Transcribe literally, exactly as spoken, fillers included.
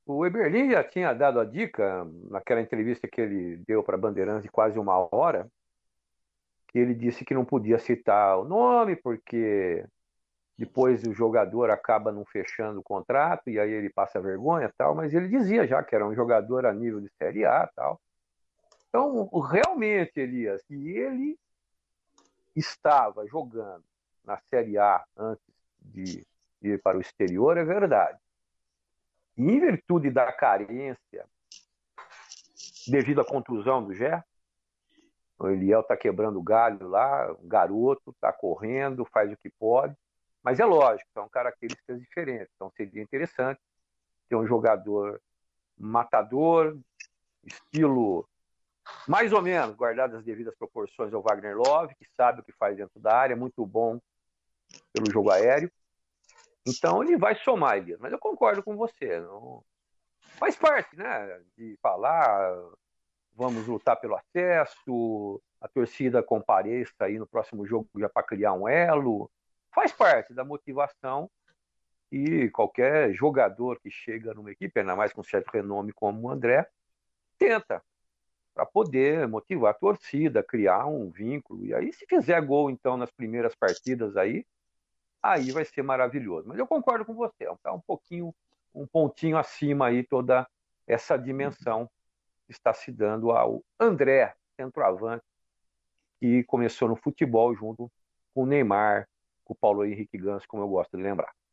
O Eberlin já tinha dado a dica naquela entrevista que ele deu para Bandeirantes de quase uma hora, que ele disse que não podia citar o nome porque depois o jogador acaba não fechando o contrato e aí ele passa vergonha e tal, mas ele dizia já que era um jogador a nível de Série A e tal. Então, realmente, Elias, se ele estava jogando na Série A antes de ir para o exterior, é verdade. E em virtude da carência devido à contusão do Gé, o Eliel está quebrando galho lá, um garoto, está correndo, faz o que pode, mas é lógico, são características diferentes. Então seria interessante ter um jogador matador, estilo mais ou menos, guardadas as devidas proporções ao Wagner Love, que sabe o que faz dentro da área, muito bom pelo jogo aéreo. Então ele vai somar, Elias, mas eu concordo com você. Não... Faz parte, né? De falar, vamos lutar pelo acesso, a torcida compareça aí no próximo jogo já para criar um elo. Faz parte da motivação e qualquer jogador que chega numa equipe, ainda mais com certo renome como o André, tenta para poder motivar a torcida, criar um vínculo. E aí, se fizer gol, então, nas primeiras partidas aí, aí vai ser maravilhoso. Mas eu concordo com você, está um pouquinho, um pontinho acima aí toda essa dimensão que está se dando ao André, centroavante, que começou no futebol junto com o Neymar, com o Paulo Henrique Ganso, como eu gosto de lembrar.